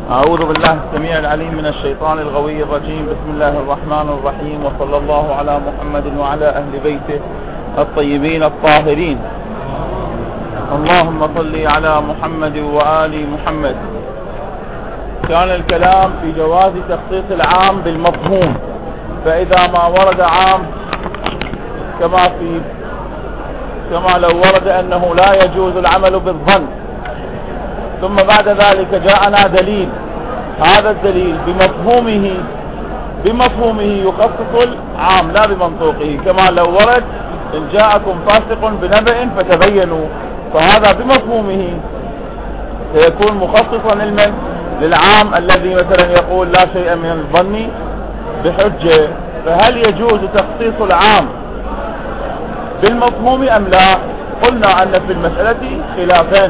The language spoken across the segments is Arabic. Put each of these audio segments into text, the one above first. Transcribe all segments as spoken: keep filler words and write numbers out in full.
أعوذ بالله السميع العليم من الشيطان الغوي الرجيم. بسم الله الرحمن الرحيم، وصلى الله على محمد وعلى أهل بيته الطيبين الطاهرين. اللهم صل على محمد وآل محمد. كان الكلام في جواز تخصيص العام بالمفهوم، فإذا ما ورد عام كما في كما لو ورد أنه لا يجوز العمل بالظن، ثم بعد ذلك جاءنا دليل، هذا الدليل بمفهومه بمفهومه يخصص العام لا بمنطوقه، كما لو ورد إن جاءكم فاسق بنبأ فتبينوا، فهذا بمفهومه سيكون مخصصا للمن للعام الذي مثلا يقول لا شيء من الظن بحجة. فهل يجوز تخصيص العام بالمفهوم أم لا؟ قلنا أن في المسألة خلافين،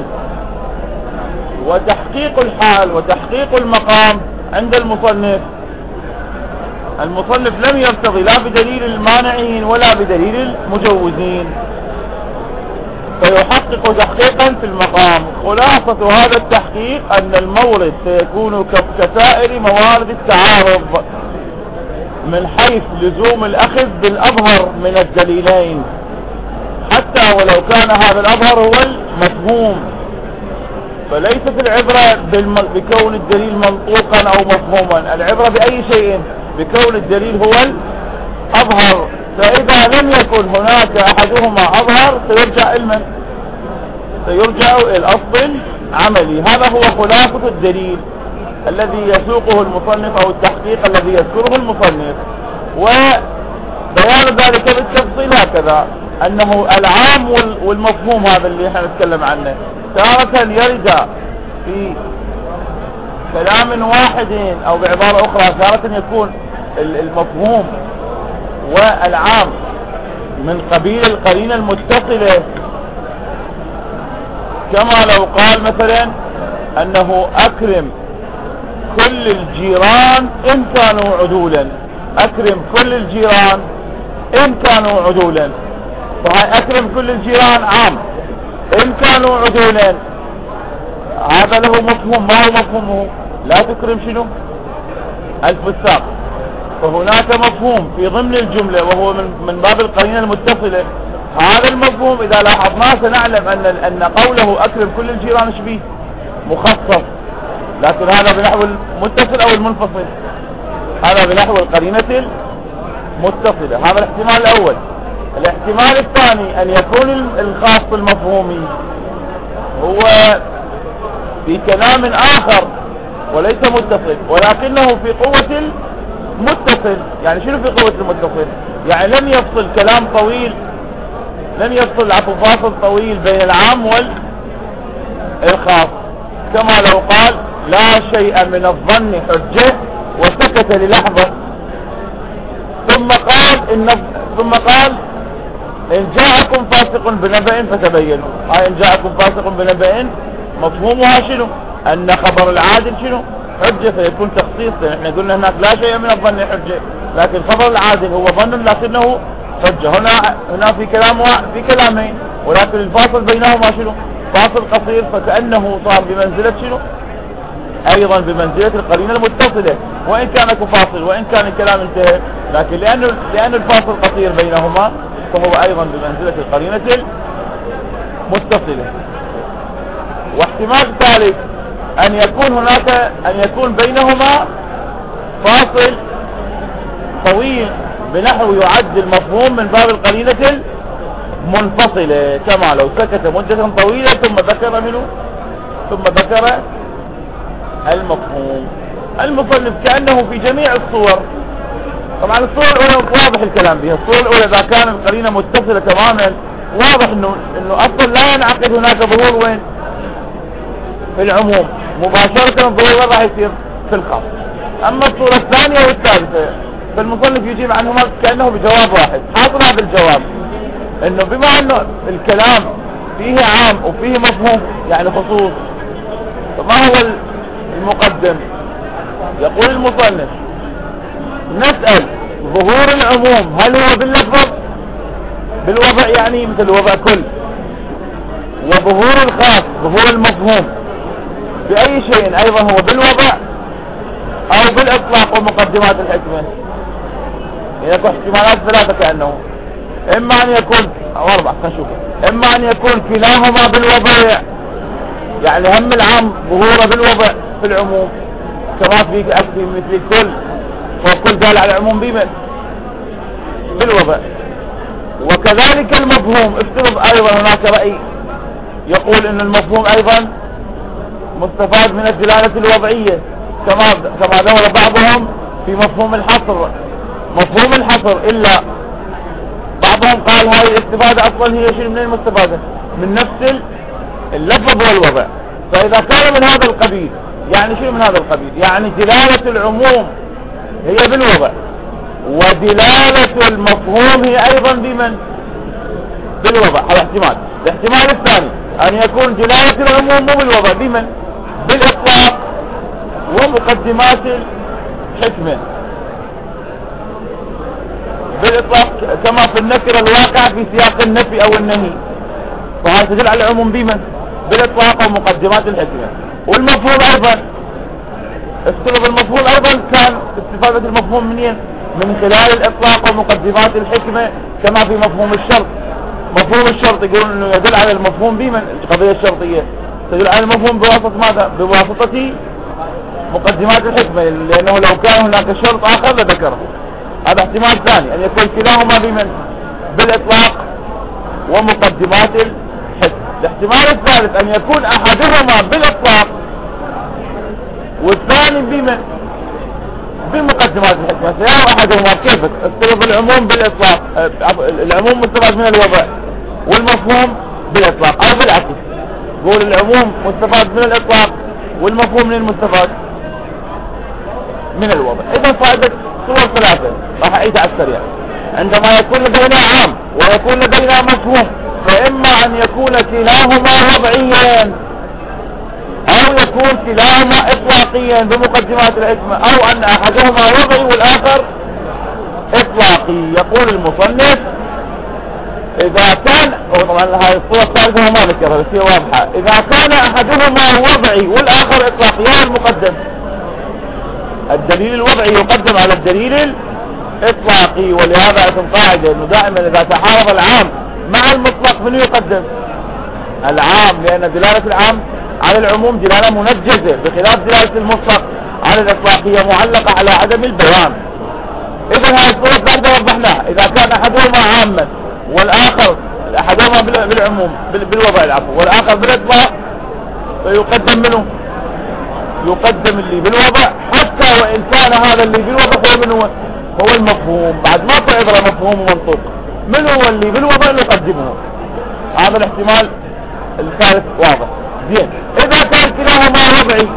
وتحقيق الحال وتحقيق المقام عند المصنف المصنف لم يرتضي لا بدليل المانعين ولا بدليل المجوزين، فيحقق تحقيقا في المقام. خلاصة هذا التحقيق أن المورد سيكون كسائر موارد التعارض من حيث لزوم الأخذ بالأظهر من الدليلين، حتى ولو كان هذا الأظهر هو المفهوم. فليست العبرة بكون الدليل منطوقا أو مفهوما، العبرة بأي شيء بكون الدليل هو الأظهر. فإذا لم يكن هناك أحدهما أظهر سيرجع المن سيرجع إلى الأصل العملي. هذا هو خلاصة الدليل الذي يسوقه المصنف أو التحقيق الذي يذكره المصنف. وبيان ذلك بالتفصيل هكذا، أنه العام والمفهوم هذا اللي احنا نتكلم عنه تارة يرد في كلام واحد، أو بعبارة أخرى تارة يكون المفهوم والعام من قبيل القرينة المتصلة، كما لو قال مثلا أنه أكرم كل الجيران إن كانوا عدولا، أكرم كل الجيران إن كانوا عدولا، فهي أكرم كل الجيران عام، إن كانوا عدولا هذا له مفهوم. ما هو مفهومه؟ لا تكرم شنو؟ الفساق. فهناك مفهوم في ضمن الجملة وهو من, من باب القرينة المتصلة. هذا المفهوم إذا لاحظناه سنعلم أن, أن قوله أكرم كل الجيران شبيه مخصص، لكن هذا بنحو المتصل أو المنفصل، هذا بنحو القرينة المتصلة. هذا الاحتمال الأول. الاحتمال الثاني أن يكون الخاص المفهومي هو في كلام آخر وليس متصل، ولكنه في قوة المتصل. يعني شنو في قوة المتصل؟ يعني لم يفصل كلام طويل، لم يفصل عفو فاصل طويل بين العام والخاص، كما لو قال لا شيء من الظن حجة وسكت للحظة، ثم قال إن ثم قال إن جاءكم فاسق بنبأ فتبينوا. هاي إن جاءكم فاسق بنبأ مفهومها شنو؟ أن خبر العادل شنو؟ حجة، فيكون تخصيص. احنا قلنا هناك لا شيء من الظن حجة، لكن خبر العادل هو ظن لكنه حجة. هنا هنا في كلام في كلامين، ولكن الفاصل بينهما شنو؟ فاصل قصير، فكأنه صار بمنزلة شنو؟ أيضا بمنزلة القرينة المتصلة، وإن كان كفاصل وإن كان الكلام انتهى، لكن لأنه لأن الفاصل قصير بينهما فهو أيضا بمنزلة القرينة المتصلة. واحتمال ثالث أن يكون هناك أن يكون بينهما فاصل طويل بنحو يعد المفهوم من باب القرينة المنفصلة، كما لو سكت مدة طويلة ثم ذكر منه ثم ذكر المفهوم. المصنف كأنه في جميع الصور، طبعا الصورة الأولى واضح الكلام بها. الصورة الأولى إذا كان القرينة متصلة تماما واضح إنه إنه أصلا لا ينعقد هناك ظهور وين؟ في العموم مباشرة. الظهور وين راح يصير؟ في الخاص. أما الصورة الثانية والثالثة فالمصنف يجيب عنهما كأنه بجواب واحد. حاصل هذا الجواب إنه بما إنه الكلام فيه عام وفيه مفهوم يعني خصوص، فما هو المقدم؟ يقول المصنف نسأل ظهور العموم هل هو باللفظ بالوضع، يعني مثل وضع كل، وظهور الخاص ظهور المفهوم بأي شيء أيضا هو بالوضع أو بالإطلاق ومقدمات الحكمة. يكون احتمالات ثلاثة كأنه إما أن يكون أو أربع خشوف، إما أن يكون كلاهما بالوضع، يعني هم العام ظهوره بالوضع في العموم كما في أكثر مثل كل، وكل دال على العموم بمن بالوضع. وكذلك المفهوم، افترض أيضا هناك رأي يقول أن المفهوم أيضا مستفاد من الدلالة الوضعية كما كما ذهب بعضهم في مفهوم الحصر. مفهوم الحصر إلا بعضهم قال هذه الاستفادة أصلا هي شيء من المستفادة من نفس اللفظ والوضع. فإذا كان من هذا القبيل يعني شيء من هذا القبيل، يعني دلالة العموم هي بالوضع ودلالة المفهوم هي أيضا بمن بالوضع. هذا احتمال. الاحتمال الثاني أن يكون دلالة العموم مو بالوضع بمن بالإطلاق ومقدمات الحكمة بالإطلاق كما في النكرة الواقع في سياق النفي أو النهي، فهذا تدل على العموم بمن بالإطلاق ومقدمات الحكمة. والمفهوم أيضا افترض المفهوم أيضا كان استفادة المفهوم منين من خلال الإطلاق ومقدمات الحكمة كما في مفهوم الشرط. مفهوم الشرط يقولون أنه يدل على المفهوم بمن القضية الشرطية تدل على المفهوم بواسطة ماذا بواسطة مقدمات الحكمة، لأنه لو كان هناك شرط آخر لذكره. هذا احتمال ثاني أن يكون كلاهما بمن بالإطلاق ومقدمات الحكمة. الاحتمال الثالث أن يكون أحدهما بالإطلاق والثاني بمن بمقدمات الحكمة. سيرى أحدهما كيف افترض العموم بالإطلاق، العموم مستفاد من الوضع والمفهوم بالإطلاق، أو بالعكس قول العموم مستفاد من الإطلاق والمفهوم من المستفاد من الوضع. إذا فائدة صور ثلاثة راح أعيد على السريع. عندما يكون لدينا عام ويكون لدينا مفهوم، فإما أن يكون كلاهما وضعيا أو يكون كلاهما إطلاقيا بمقدمات الحكمة، أو أن أحدهما وضعي والآخر إطلاقي. يقول المصنف إذا كان، طبعا هذه الصورة الثالثة ما ذكرها بس هي واضحة، إذا كان أحدهما وضعي والآخر إطلاقي هو المقدم. الدليل الوضعي يقدم على الدليل الإطلاقي، ولهذا اسم قاعدة إنه دائما إذا تحارب العام مع المطلق من يقدم العام، لأن دلالة العام على العموم دلالة منجزة بخلاف دلالة المطلق على الإطلاقية معلقة على عدم البيان. إذا هذه الصورة الثالثة وضحناها، إذا كان أحدهما عاما والآخر أحدهما بالعموم بالوضع العفو والآخر بالإطلاق فيقدم منه يقدم اللي بالوضع، حتى وإن كان هذا اللي بالوضع هو من هو هو المفهوم. بعد ما تعبر مفهوم ومنطوق من هو اللي بالوضع نقدمه. هذا الاحتمال الثالث واضح. زين، إذا كان كلاهما وضعي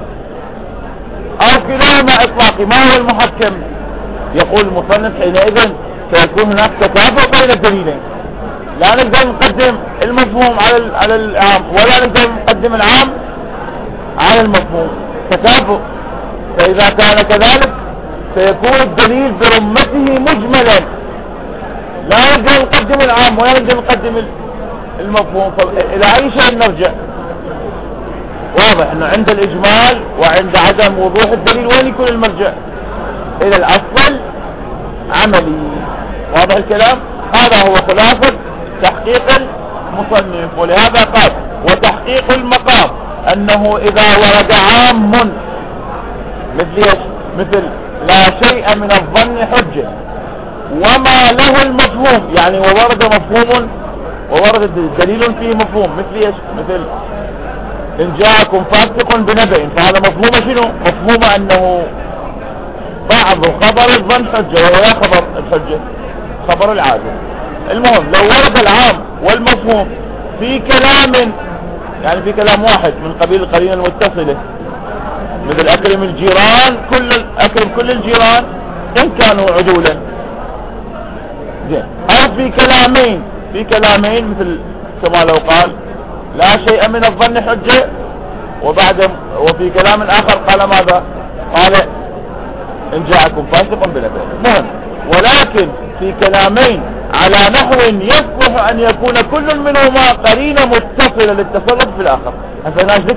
أو كلاهما إطلاقي ما هو المحكم؟ يقول المصنف حينئذ سيكون هناك تكافؤ بين الدليلين، لا نقدر نقدم المفهوم على على العام ولا نقدر نقدم العام على المفهوم، تكافؤ. فإذا كان كذلك سيكون الدليل برمته مجملا، لا نقدر نقدم العام ولا نقدر نقدم المفهوم. إلى أي شيء نرجع؟ واضح أنه عند الإجمال وعند عدم وضوح الدليل وين يكون المرجع؟ إلى الأصل عملي. واضح الكلام؟ هذا هو خلاصة تحقيق المصنف. ولهذا قال وتحقيق المقام أنه إذا ورد عام مثل ايش؟ مثل لا شيء من الظن حجة وما له المفهوم، يعني وورد مفهوم وورد دليل فيه مفهوم مثل ايش؟ مثل إن جاءكم فاسق بنبأ، فهذا مفهوم شنو؟ مفهوم أنه بعض خبر الظن حجة وهو خبر الحجة خبر العادة. المهم لو ورد العام والمفهوم في كلام، يعني في كلام واحد من قبيل القرينة المتصلة مثل أكرم الجيران كل أكرم كل الجيران إن كانوا عدولا، زين، أو في كلامين في كلامين مثل كما لو قال لا شيء من الظن حجة، وبعد وفي كلام آخر قال ماذا؟ قال إن جاءكم فاسق بنبأ. مهم، ولكن في كلامين على نحو يصلح أن يكون كل منهما قرينة متصلة للتصرف في الآخر. هسه هناك ذكر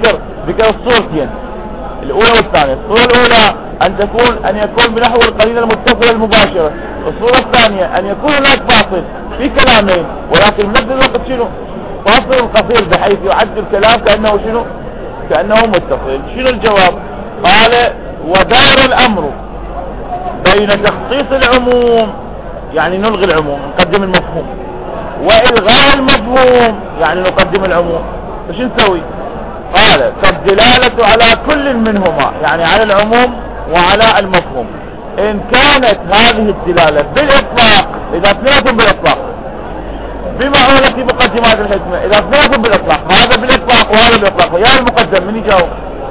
ذكر الصورتين الاولى والثانية. الصورة الاولى ان تكون ان يكون بنحو القرينة المتصلة المباشرة. الصورة الثانية ان يكون هناك فاصل في كلامين ولكن بنفس الوقت شنو فاصل قصير بحيث يعد الكلام كأنه شنو كأنه متصل. شنو الجواب؟ قال ودار الامر بين تخصيص العموم يعني نلغي العموم نقدم المفهوم، والغاء المفهوم يعني نقدم العموم. فش نسوي؟ قال فالدلالة على كل منهما يعني على العموم وعلى المفهوم ان كانت هذه الدلالة بالاطلاق اذا اثنيناتهم بالاطلاق بمعونة مقدمات الحكمة، اذا اثنيناتهم بالاطلاق هذا بالاطلاق وهذا بالاطلاق ويا المقدم من يجاوب؟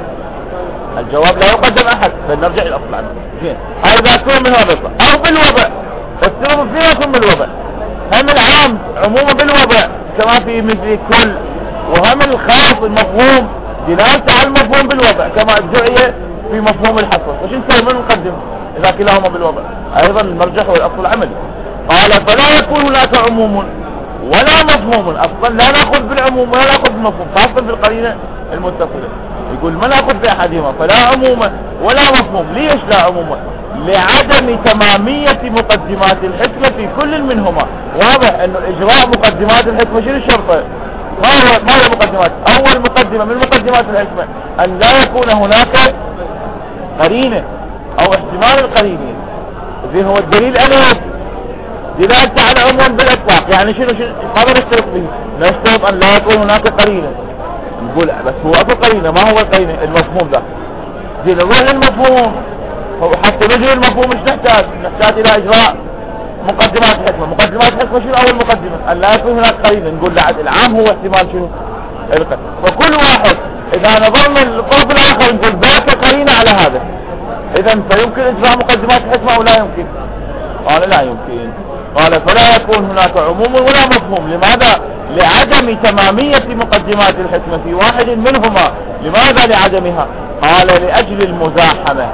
الجواب لا يقدم احد فلنرجع الى الاصل عنه. زين هذا كون من هذا الاطلاق او بالوضع فالسبب اثنيناتهم بالوضع، هم العام عموما بالوضع كما في مثل كل، وهم الخاص المفهوم دلالته على المفهوم بالوضع كما ادعي في مفهوم الحصر. وش نسوي من نقدم اذا كلاهما بالوضع؟ ايضا المرجح والاصل العملي. قال فلا يكون هناك عموم ولا مفهوم، اصلا لا ناخذ بالعموم ولا ناخذ بالمفهوم خاصه بالقرينه المتصله. يقول ما ناخذ باحدهما فلا عموم ولا مفهوم. ليش لا عموم؟ لعدم تمامية مقدمات الحكمة في كل منهما. واضح انه اجراء مقدمات الحكمة شنو الشرطة؟ ما هو ما هو مقدمات؟ اول مقدمة من مقدمات الحكمة ان لا يكون هناك قرينة او احتمال القرينة. زين هو الدليل الف دلالة على عموم بالاطلاق يعني شنو شنو ماذا نشترط به؟ نشترط ان لا يكون هناك قرينة. نقول بس هو اكو قرينة، ما هو القرينة؟ المفهوم ذا. زين نروح للمفهوم حتى نجري المفهوم مش نحتاج نحتاج الى اجراء مقدمات الحكمة. مقدمات الحكمة شنو اول مقدمة؟ ان لا يكون هناك قرينة. نقول لا العام هو احتمال شنو القرينة. فكل واحد اذا نظرنا للطرف الاخر نقول ذاك قرينة على هذا، اذا فيمكن اجراء مقدمات الحكمة او لا يمكن؟ قال لا يمكن. قال فلا يكون هناك عموم ولا مفهوم. لماذا؟ لعدم تمامية مقدمات الحكمة في واحد منهما. لماذا لعدمها؟ قال لأجل المزاحمة.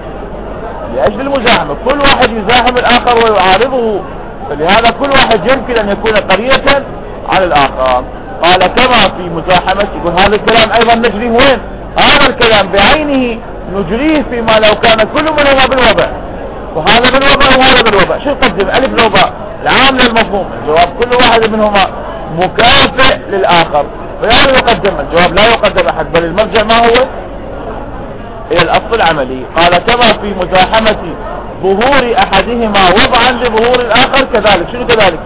لأجل المزاحمة كل واحد يزاحم الآخر ويعارضه، فلهذا كل واحد يمكن أن يكون قرينة على الآخر. قال كما في مزاحمة. يقول هذا الكلام أيضا نجريه وين؟ هذا الكلام بعينه نجريه فيما لو كان كل منهما بالوضع، وهذا بالوضع وهذا بالوضع. شو نقدم؟ ألف لو باء العام للمفهوم. الجواب كل واحد منهما مكافئ للآخر فلا يقدم. الجواب لا يقدم أحد بل المرجع ما هو؟ إلى الأصل العملي. قال كما في مزاحمة ظهور أحدهما وضعا لظهور الآخر كذلك. شنو كذلك؟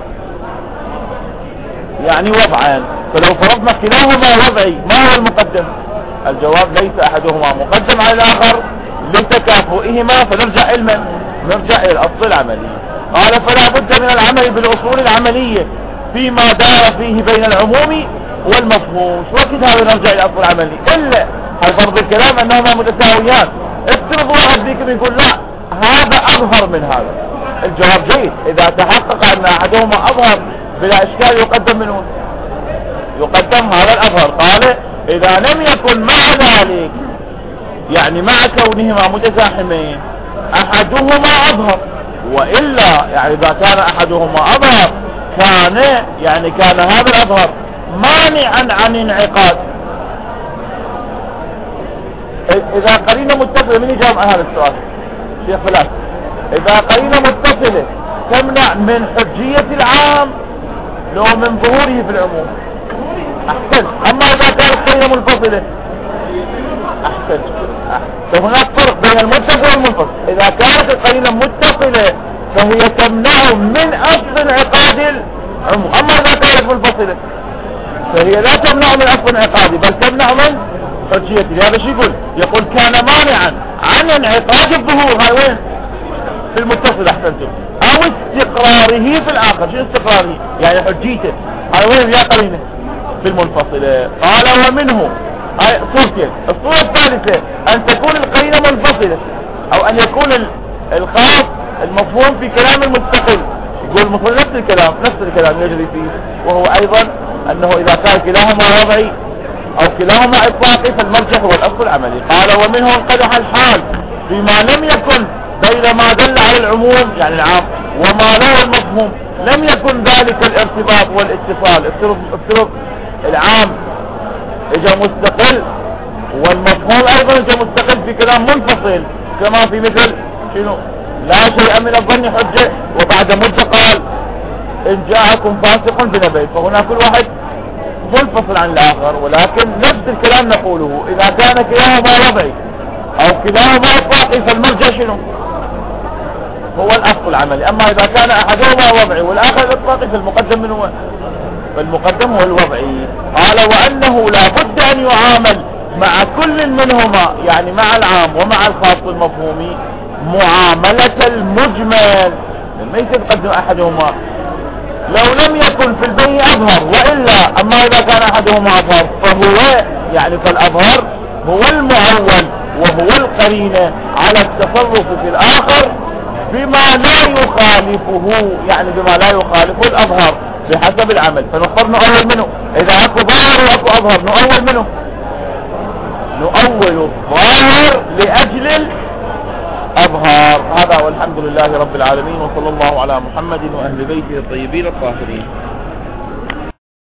يعني وضعان. فلو فرضنا كلاهما وضعي ما هو المقدم؟ الجواب ليس أحدهما مقدم على الآخر لتكافؤهما فنرجع علما نرجع إلى الأصل العملي. قال فلا بد من العمل بالأصول العملية فيما دار فيه بين العموم والمفهوم. شو وقت هذا نرجع إلى الأصل العملي؟ إلا هل فرض الكلام أنهما متساويان. افترض واحد فيكم يقول لا هذا أظهر من هذا. الجواب جيد إذا تحقق أن أحدهما أظهر بلا إشكال يقدم منه يقدم هذا الأظهر. قال إذا لم يكن مع ذلك يعني مع كونهما متزاحمين أحدهما أظهر، وإلا يعني إذا كان أحدهما أظهر كان يعني كان هذا الأظهر مانعا عن انعقاد. إذا قرينة متصلة من يجاوب عن هذا السؤال؟ شيخ فلاس. إذا قرينة متصلة تمنع من حجية العام لو من ظهوره في العموم أحسن. أما إذا كانت قرينة منفصلة أحسن. فهناك فرق بين المتصل والمنفصل. إذا كانت القرينة متصلة فهي تمنع من أصل انعقاد العموم، أما إذا كانت منفصلة فهي لا تمنع من أصل انعقاده بل تمنع من حجيته. لهذا شو يقول؟ يقول كان مانعا عن انعقاد الظهور. هاي وين؟ في المتصل أحسنتم. أو استقراره في الآخر. شو استقراره؟ يعني حجيته. هاي وين يا قرينة؟ في المنفصلة. قال ومنه هاي صورتين. الصورة الثالثة أن تكون القرينة منفصلة أو أن يكون الخاص المفهوم في كلام المستقل. يقول مثل نفس الكلام نفس الكلام يجري فيه، وهو أيضا أنه إذا كان كلاهما وضعي أو كلاهما إطلاقي فالمرجح هو الأصل العملي. قال ومنه انقدح الحال فيما لم يكن بين ما دل على العموم يعني العام وما له المفهوم لم يكن ذلك الارتباط والاتصال. افترض افترض العام اجا مستقل والمفهوم ايضا انت مستقل في كلام منفصل، كما في مثل شنو لا شيء من الظن حجة، وبعد مدة قال ان جاءكم فاسق بنبأ، فهنا كل واحد منفصل عن الاخر، ولكن نفس الكلام نقوله اذا كان كلاهما وضعي او كلاهما اطلاقي فالمرجع شنو هو الاصل العملي. اما اذا كان احدهما وضعي والاخر اطلاقي فالمقدم من هو فالمقدم هو الوضعي. قال وانه لا بد ان يعامل مع كل منهما، يعني مع العام ومع الخاص المفهومي، معاملة المجمل، ما يتقدم احدهما لو لم يكن في البين اظهر، والا اما اذا كان احدهما اظهر فهو يعني فالاظهر هو المعول وهو القرينة على التصرف في الاخر بما لا يخالفه، يعني بما لا يخالفه الاظهر بحسب العمل، فنختار نؤول منه. اذا اكو ظاهر واكو اظهر نؤول منه، نؤول الظاهر لاجل الاظهار. هذا والحمد لله رب العالمين، وصلى الله على محمد واهل بيته الطيبين الطاهرين.